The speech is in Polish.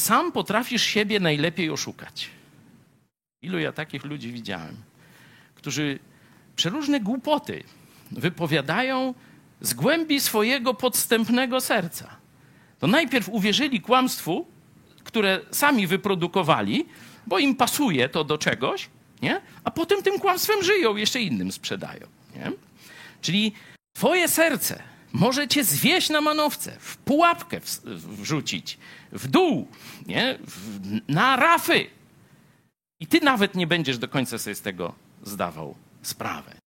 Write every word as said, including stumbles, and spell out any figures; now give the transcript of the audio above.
sam potrafisz siebie najlepiej oszukać. Ilu ja takich ludzi widziałem, którzy przeróżne głupoty wypowiadają z głębi swojego podstępnego serca. To najpierw uwierzyli kłamstwu, które sami wyprodukowali, bo im pasuje to do czegoś, nie? A potem tym kłamstwem żyją, jeszcze innym sprzedają. Nie? Czyli twoje serce może cię zwieść na manowce, w pułapkę w, wrzucić, w dół, nie? W, na rafy. I ty nawet nie będziesz do końca sobie z tego zdawał sprawę.